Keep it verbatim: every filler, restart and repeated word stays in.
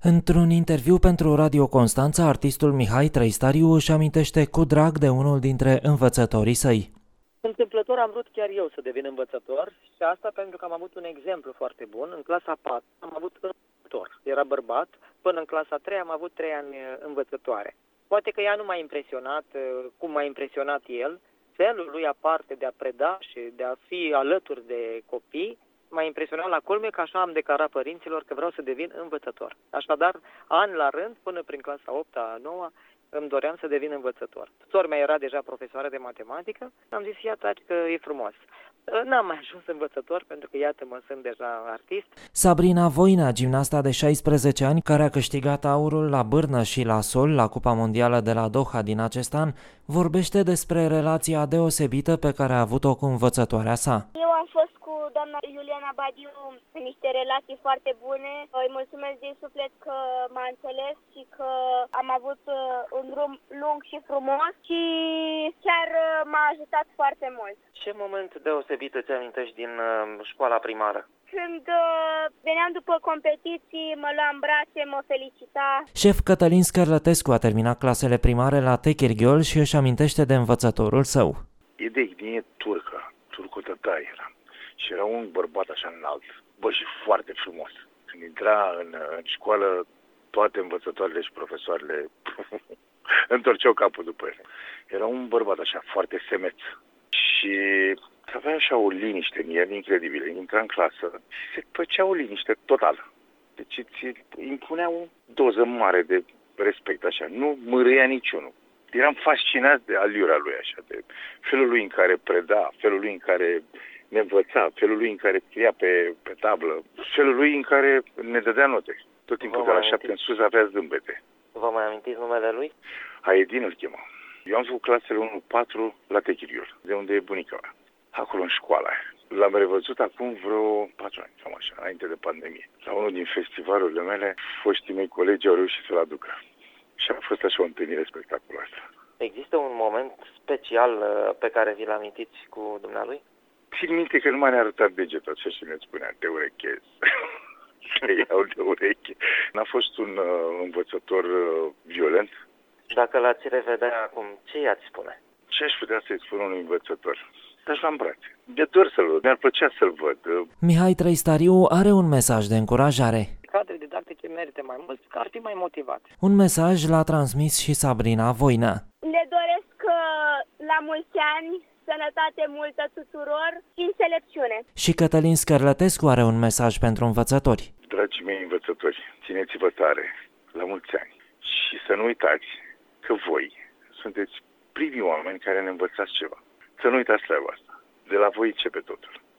Într-un interviu pentru Radio Constanța, artistul Mihai Trăistariu își amintește cu drag de unul dintre învățătorii săi. Întâmplător am vrut chiar eu să devin învățător și asta pentru că am avut un exemplu foarte bun. În clasa a patra am avut învățător. Era bărbat, până în clasa a treia am avut trei ani învățătoare. Poate că ea nu m-a impresionat cum m-a impresionat el. Felul lui aparte de a preda și de a fi alături de copii m-a impresionat la culme că așa am declarat părinților că vreau să devin învățător. Așadar, an la rând, până prin clasa a opta, a noua, îmi doream să devin învățător. Sora mea era deja profesoară de matematică, am zis, iată că e frumos. N-am mai ajuns învățător pentru că, iată-mă, sunt deja artist. Sabrina Voina, gimnasta de șaisprezece ani, care a câștigat aurul la bârnă și la sol la Cupa Mondială de la Doha din acest an, vorbește despre relația deosebită pe care a avut-o cu învățătoarea sa. Eu am fost cu doamna Iuliana Badiu în niște relații foarte bune. Îi mulțumesc din suflet că m-a înțeles și că am avut un drum lung și frumos și chiar m-a ajutat foarte mult. Ce moment deosebit îți amintești din școala primară? Când uh, veneam după competiții, mă lua în brațe, mă felicita. Șef Cătălin Scărlătescu a terminat clasele primare la Techirghiol și își amintește de învățătorul său. E de etnie turcă, turco-tătar era. Și era un bărbat așa înalt, bă, și foarte frumos. Când intra în, în școală, toate învățătoarele și profesoarele întorceau capul după el. Era un bărbat așa, foarte semeț. Și avea așa o liniște în el incredibilă. Intra în clasă și se făcea o liniște totală. Deci îți impunea o doză mare de respect, așa. Nu mărâia niciunul. Eram fascinat de aliura lui, așa, de felul lui în care preda, felul lui în care ne învăța, felul lui în care scria pe, pe tablă, felul lui în care ne dădea note. Tot timpul de la șapte în sus avea zâmbete. Vă mai amintiți numele lui? Aedin îl chema. Eu am făcut clasele unu patru la Techirghiol, de unde e bunica mea. Acolo în școala aia. L-am revăzut acum vreo patru ani, cam așa, înainte de pandemie. La unul din festivalurile mele, foștii mei colegi au reușit să-l aducă. Și a fost așa o întâlnire spectaculoasă. Există un moment special pe care vi-l amintiți cu dumnealui? Țin minte că nu m-a arătat degetul așa și ne spunea, te urechez. Le iau de ureche. N-a fost un uh, învățător uh, violent. Dacă l-ați revedea acum, ce i-ați spune? Ce aș putea să-i spun unui învățător? Aș la brațe. Mi-e dor să-l văd, mi-ar plăcea să-l văd. Mihai Trăistariu are un mesaj de încurajare. Cadre didactice merită mai mult, că ar fi mai motivat. Un mesaj l-a transmis și Sabrina Voina. Le doresc la mulți ani, sănătate multă tuturor și înțelepciune. Și Cătălin Scărlătescu are un mesaj pentru învățători. Dragii mei învățători, țineți-vă tare, la mulți ani. Și să nu uitați că voi sunteți primii oameni care ne învățați ceva. Să nu uitați treaba asta. De la voi începe totul.